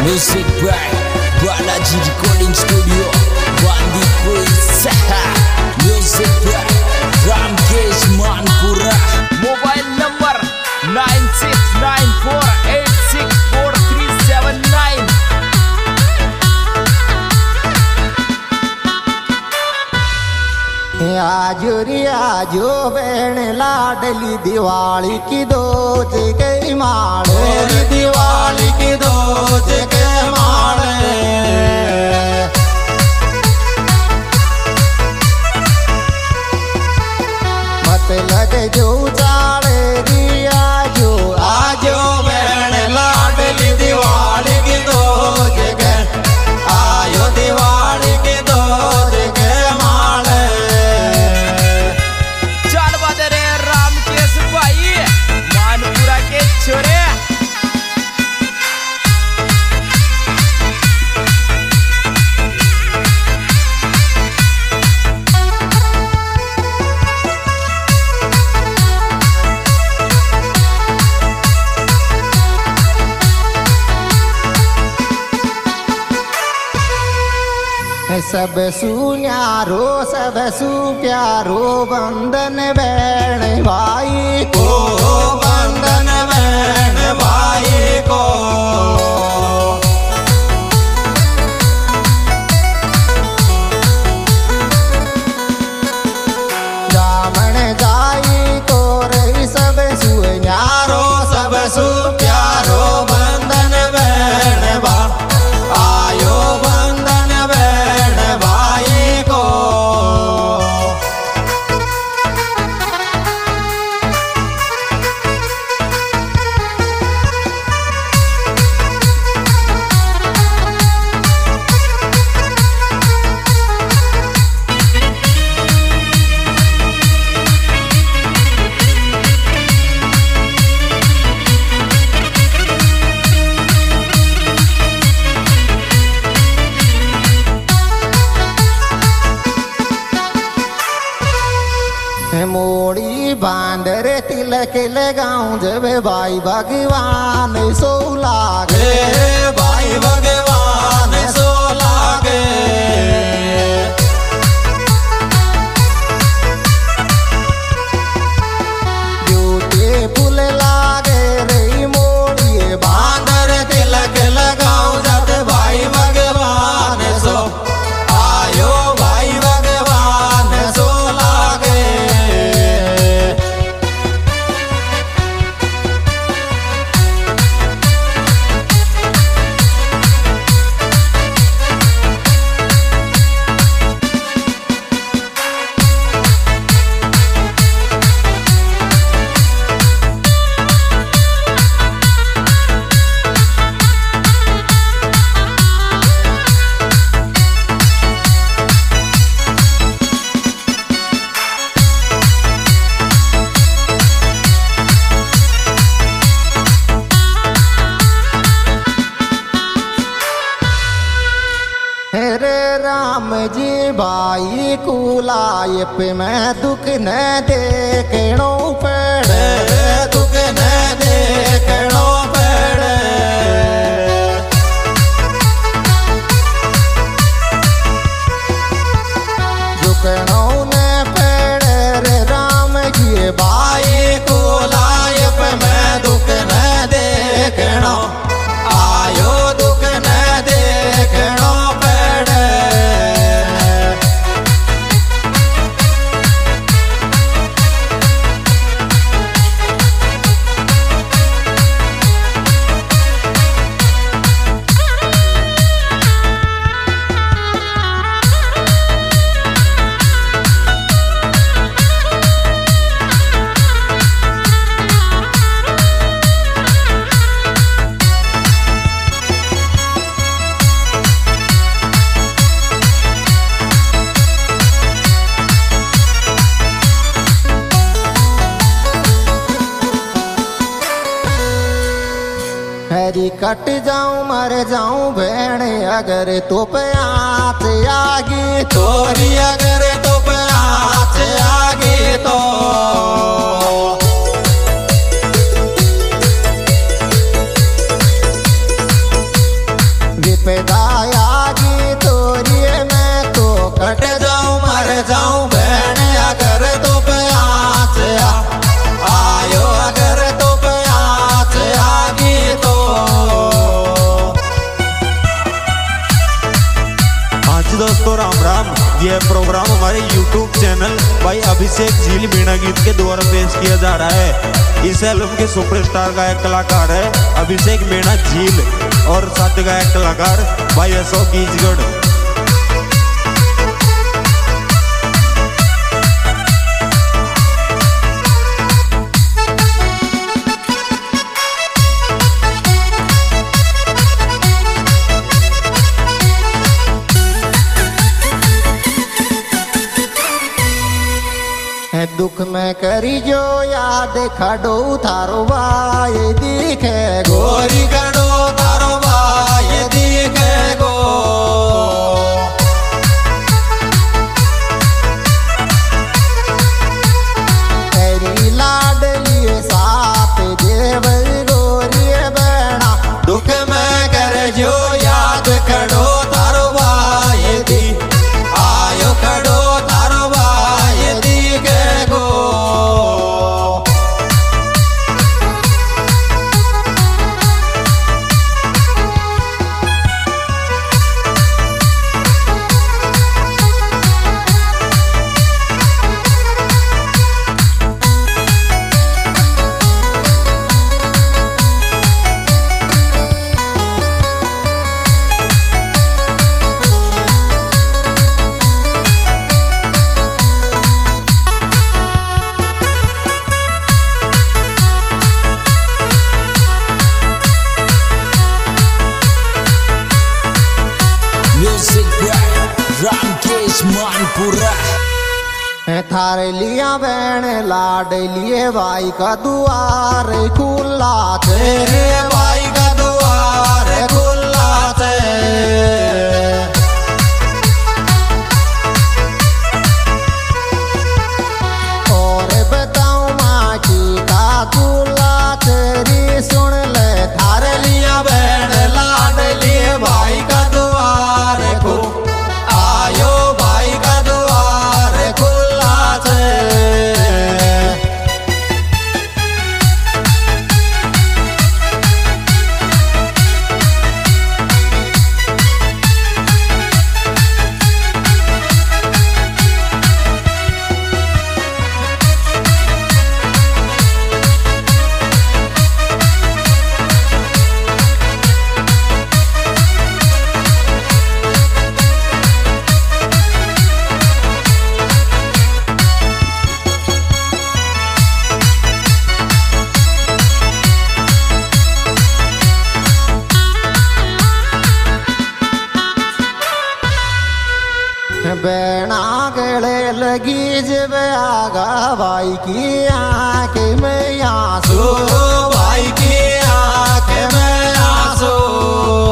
Music by Balaji Recording Studio, Bandi Quiz. Music by Ramkesh Manpura. Mobile number 9694864379. आजो रे आजो बहन लाडली दिवाली की दो जगह माड़े, दिवाली की दो जगह माड़े। मत लगे जो जाड़े री आजो आजो बहन लाडली दिवाली की दो जगह आयो, दिवाली की दो जगह माड़े। मानपुरा के छोरे सब सुन्यारो सब सु प्यारो बंधन बहन भाई को, बंधन बहन भाई को। जामन जाई तो रही सब सुन्यारो सब सु प्यारो बंधन बहन भाई आयो, बंधन बहन भाई को। मोड़ी बांदर तिलक लगाऊं जब भाई भगवान सो लागे, भाई भगवान सो लागे। जूते फूल लागे रही मोड़ी बांदर तिलक लगाऊं जब भाई भगवान सो आयो, भाई भगवान सो लागे। राम जी भाई कुलाय पे मैं दुख न देखनो पड़े, दुख न देखनो पड़े। दुखनो न पड़े रे राम जी भाई कुलाय पे मैं दुख न देखनो आयो, दुख न देखनो पड़े। हरी कट जाऊं मर जाऊं बहन अगर तो प्यास आगे, तोरी अगर तो प्यास आगे तो। विपदायागी तोरी मैं तो कट जाऊं मर जाऊं बहन अगर तो प्यास आयो अगर तो प्यास आगी तो। हाँ जी दोस्तों राम राम। यह प्रोग्राम हमारे YouTube चैनल भाई अभिषेक झील मीणा गीत के द्वारा पेश किया जा रहा है। इस एल्बम के सुपरस्टार गायक कलाकार है अभिषेक मीणा झील और साथ गायक कलाकार भाई अशोक कीचगढ़। दुख में करी जो याद खड़ो थारो भाई दिखे गोरी खड़ो थारो भाई दिखे गो। तेरी लाडली साथ देव गोरी बहना दुख में कर जो याद खड़ो थारो भाई दी आयो खड़ो थारो भाई दिखे गो। रामकेश मानपुरा। थारे लिया बहन लाड लिए भाई का दुआर खुला तेरे भाई का दुआर खुला थे। और बताऊं माँ की का दूल्हा तेरी सुन ले थारे लिया बहन लाड लिए भाई का दुआर आयो भाई का द्वार खुला थे। बेना गले लगी जब आगा भाई की आँख में आंसू भाई की आँख में आंसू।